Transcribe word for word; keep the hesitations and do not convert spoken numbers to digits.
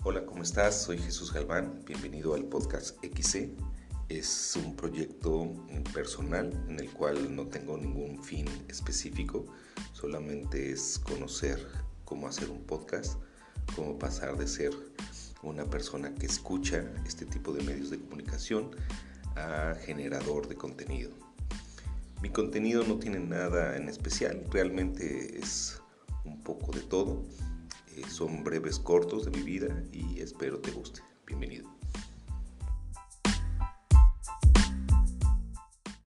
Hola, ¿cómo estás? Soy Jesús Galván, bienvenido al podcast X C. Es un proyecto personal en el cual no tengo ningún fin específico, solamente es conocer cómo hacer un podcast, cómo pasar de ser una persona que escucha este tipo de medios de comunicación a generador de contenido. Mi contenido no tiene nada en especial, realmente es un poco de todo. Eh, son breves cortos de mi vida y espero te guste. Bienvenido.